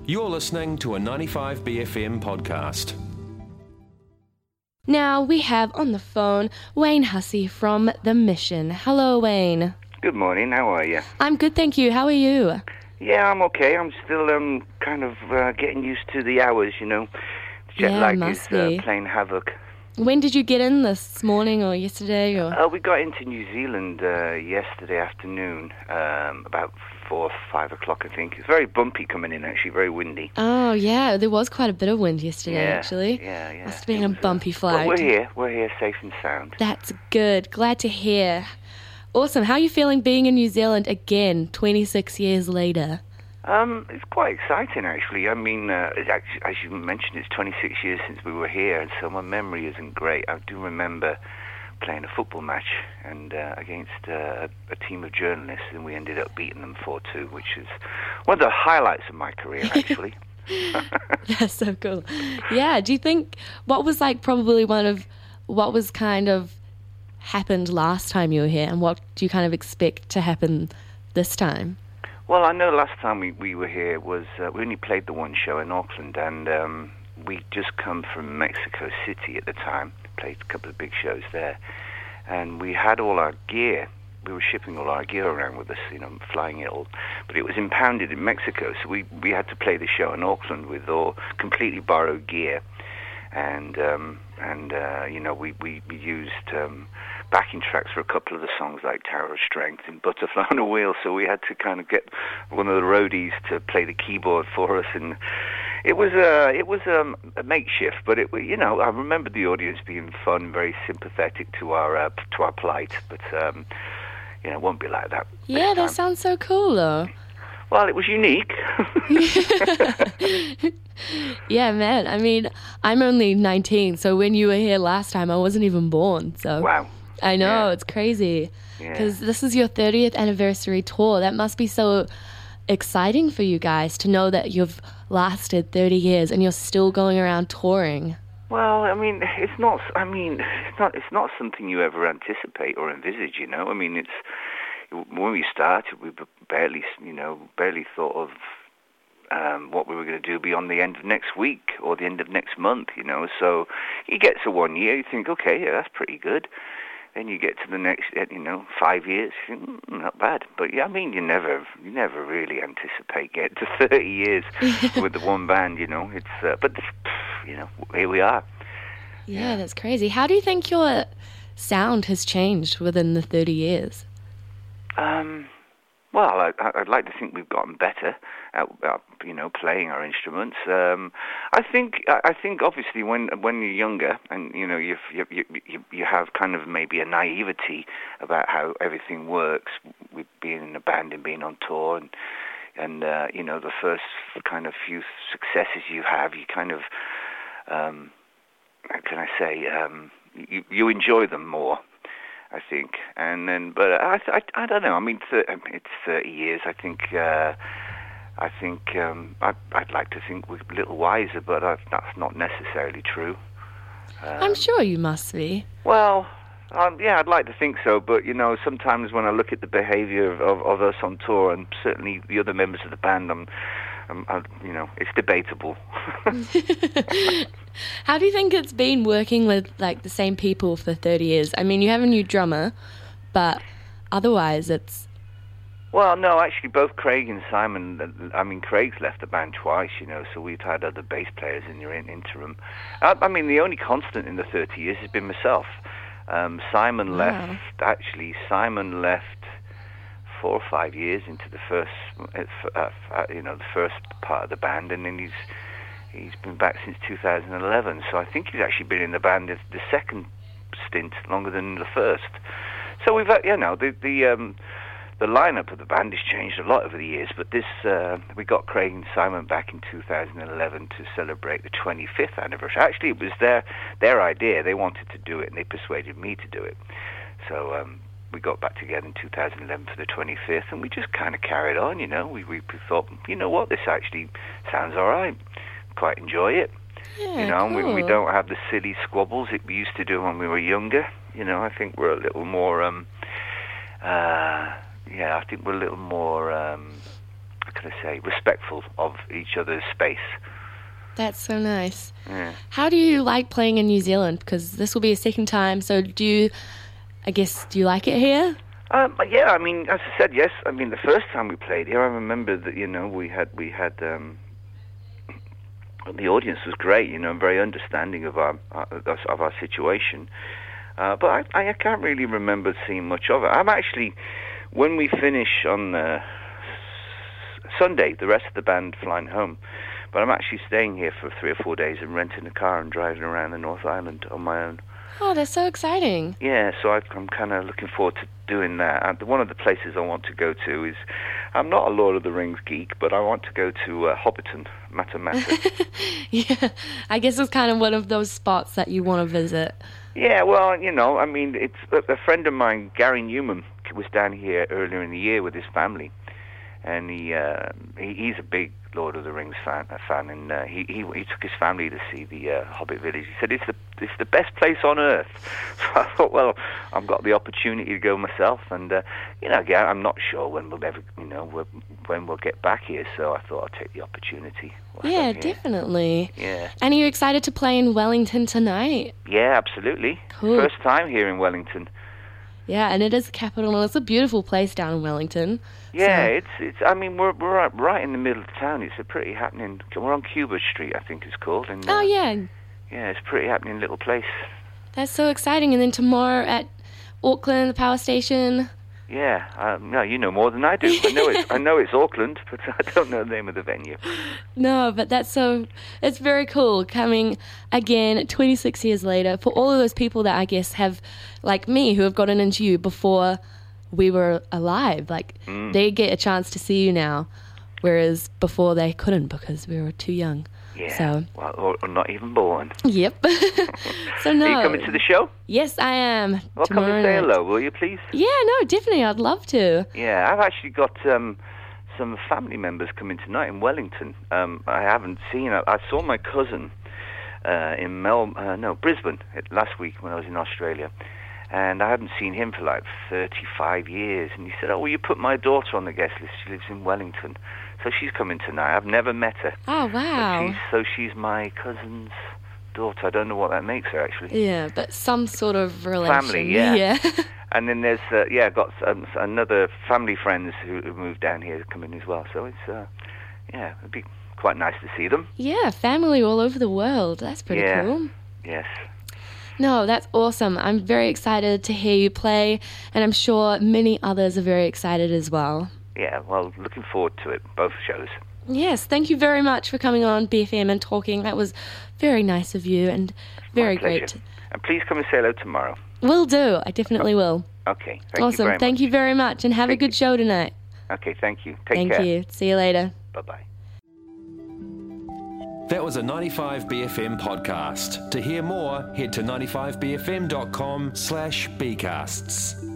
You're listening to a 95BFM podcast. Now we have on the phone Wayne Hussey from The Mission. Hello, Wayne. Good morning, how are you? I'm good, thank you. How are you? Yeah, I'm okay. I'm still kind of getting used to the hours, you know. Jet lag is playing havoc. When did you get in this morning or yesterday? Or? We got into New Zealand yesterday afternoon, about 4 or 5 o'clock, I think. It's very bumpy coming in, actually, very windy. Oh, yeah, there was quite a bit of wind yesterday, actually. Yeah. Must have been a bumpy flight. But we're here safe and sound. That's good, glad to hear. Awesome, how are you feeling being in New Zealand again, 26 years later? It's quite exciting, actually. I mean, as you mentioned, it's 26 years since we were here, and so my memory isn't great. I do remember playing a football match and against a team of journalists, and we ended up beating them 4-2, which is one of the highlights of my career, actually. That's so cool. Yeah, do you think, what was kind of happened last time you were here, and what do you kind of expect to happen this time? Well, I know last time we were here was, we only played the one show in Auckland, and we'd just come from Mexico City at the time, played a couple of big shows there, and we had all our gear. We were shipping all our gear around with us, you know, flying it all, but it was impounded in Mexico, so we had to play the show in Auckland with all completely borrowed gear, and you know, we used backing tracks for a couple of the songs like Tower of Strength and Butterfly on a Wheel, so we had to kind of get one of the roadies to play the keyboard for us, and it was a makeshift, but you know, I remember the audience being fun, very sympathetic to our plight, but you know, it won't be like that. Yeah, that sounds so cool, though. Well, it was unique. Yeah, man. I mean, I'm only 19, so when you were here last time, I wasn't even born. So wow. I know, it's crazy. Because this is your 30th anniversary tour. That must be so exciting for you guys to know that you've lasted 30 years and you're still going around touring. Well, I mean, it's not something you ever anticipate or envisage, you know. I mean, when we started, we barely thought of what we were going to do beyond the end of next week or the end of next month, you know. So you get to 1 year, you think, okay, yeah, that's pretty good. Then you get to the next, 5 years, you think, not bad. But yeah, I mean, you never really anticipate getting to 30 years with the one band, you know. But you know, here we are. Yeah, that's crazy. How do you think your sound has changed within the 30 years? Well, I'd like to think we've gotten better at playing our instruments. I think obviously when you're younger and you know you have kind of maybe a naivety about how everything works with being in a band and being on tour and you know, the first kind of few successes you have, you kind of how can I say, you enjoy them more, I think, and then, but I don't know. I mean, it's 30 years. I think I'd like to think we're a little wiser, but that's not necessarily true. I'm sure you must be. Well, yeah, I'd like to think so, but you know, sometimes when I look at the behaviour of us on tour, and certainly the other members of the band, you know, it's debatable. How do you think it's been working with like the same people for 30 years? I mean, you have a new drummer, but otherwise it's... Well, no, actually both Craig and Simon, I mean, Craig's left the band twice, you know, so we've had other bass players in the interim. I mean, the only constant in the 30 years has been myself. Simon left 4 or 5 years into the first, the first part of the band, and then he's been back since 2011. So I think he's actually been in the band the second stint longer than the first. So we've had, you know, the lineup of the band has changed a lot over the years. But we got Craig and Simon back in 2011 to celebrate the 25th anniversary. Actually, it was their idea. They wanted to do it, and they persuaded me to do it. So we got back together in 2011 for the 25th, and we just kind of carried on, you know. We thought, you know what, this actually sounds all right. Quite enjoy it. Yeah, you know, cool. we don't have the silly squabbles that we used to do when we were younger. You know, I think we're a little more, I think we're a little more how can I say, respectful of each other's space. That's so nice. Yeah. How do you like playing in New Zealand? Because this will be a second time, so do you like it here? Yeah, I mean, as I said, yes. I mean, the first time we played here, I remember that, we had the audience was great, very understanding of our situation. But I can't really remember seeing much of it. I'm actually, when we finish on Sunday, the rest of the band flying home, but I'm actually staying here for 3 or 4 days and renting a car and driving around the North Island on my own. Oh, that's so exciting. Yeah, so I'm kind of looking forward to doing that. And one of the places I want to go to is, I'm not a Lord of the Rings geek, but I want to go to Hobbiton, Matamata. Yeah, I guess it's kind of one of those spots that you want to visit. Yeah, well, I mean, it's a friend of mine, Gary Newman, was down here earlier in the year with his family, and he's a big Lord of the Rings fan, and he took his family to see the Hobbit Village. He said it's the best place on earth. So I thought, well, I've got the opportunity to go myself, and again, I'm not sure when we'll ever, when we'll get back here. So I thought I'd take the opportunity. Yeah, definitely. Yeah. And are you excited to play in Wellington tonight? Yeah, absolutely. Cool. First time here in Wellington. Yeah, and it is the capital, and it's a beautiful place down in Wellington. Yeah, so. it's. I mean, we're right in the middle of town. It's a pretty happening. We're on Cuba Street, I think it's called. And, oh yeah. Yeah, it's a pretty happening little place. That's so exciting. And then tomorrow at Auckland, the power station. Yeah, no, you know more than I do. I know it's Auckland, but I don't know the name of the venue. No, but it's very cool coming again 26 years later for all of those people that I guess have, like me, who have gotten into you before we were alive. Like, they get a chance to see you now, whereas before they couldn't because we were too young. Yeah, so. Well, or not even born. Yep. So no. Are you coming to the show? Yes, I am. Well, come and say hello, will you, please? Yeah, no, definitely. I'd love to. Yeah, I've actually got some family members coming tonight in Wellington. I haven't seen. I saw my cousin in Brisbane last week when I was in Australia, and I hadn't seen him for like 35 years. And he said, "Oh, will you put my daughter on the guest list? She lives in Wellington." So she's coming tonight. I've never met her. Oh, wow. So she's my cousin's daughter. I don't know what that makes her, actually. Yeah, but some sort of relation. Family, yeah. Yeah. And then there's, got another family friends who moved down here coming as well. So it's, it'd be quite nice to see them. Yeah, family all over the world. That's pretty cool. Yes. No, that's awesome. I'm very excited to hear you play, and I'm sure many others are very excited as well. Yeah, well, looking forward to it, both shows. Yes, thank you very much for coming on BFM and talking. That was very nice of you and very great. And please come and say hello tomorrow. Will do. I definitely will. Okay, thank you very much. Thank you very much, and have a good show tonight. Okay, thank you. Take care. Thank you. See you later. Bye-bye. That was a 95BFM podcast. To hear more, head to 95bfm.com/bcasts.